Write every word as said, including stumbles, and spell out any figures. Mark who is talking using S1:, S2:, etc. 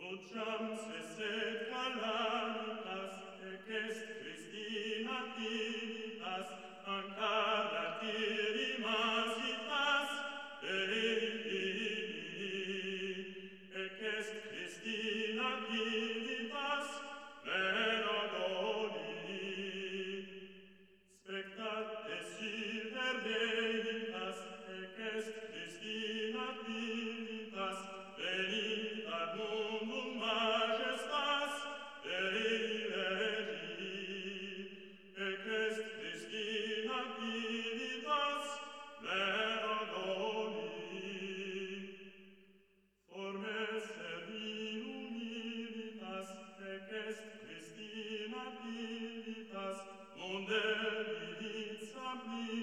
S1: Ucciam cesset calamitas, ec est Christi nativitas, ancarati rimasitas, Dei, ec est Christi nativitas, meno doli. Spectate siver Deitas, ec est Christi nativitas, venit ad mundum majestas, Dei Legi, ec est Christi nativitas, mero doli. Forme servin humilitas, ec est Christi nativitas, munde vidit sapientitas,